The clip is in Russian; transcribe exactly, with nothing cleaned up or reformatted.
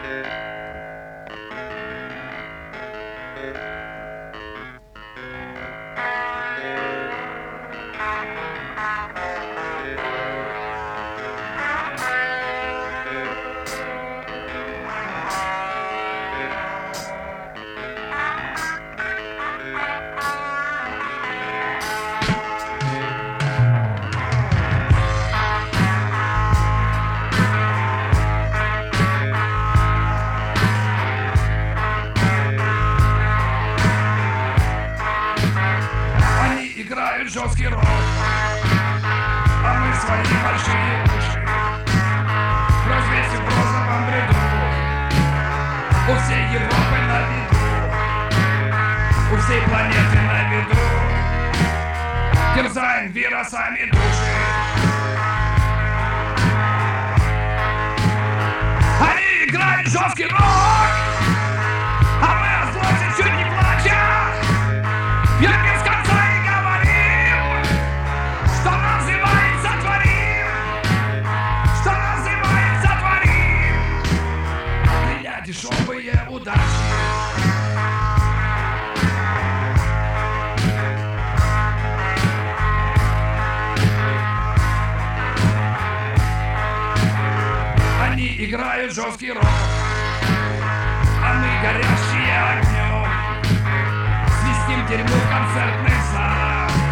Играют жесткий рок, а мы свои большие уши развесим в розовом бреду. У всей Европы на виду, у всей планеты на виду, терзаем вирусами души. Они играют жесткий рок, а мы о злости чуть не плача. Я без конца и говорим, что называется творим, что называется творим. Для дешевые удачи. Они играют жесткий рок, а мы горящие огнем свистим дерьмо в концертных залах.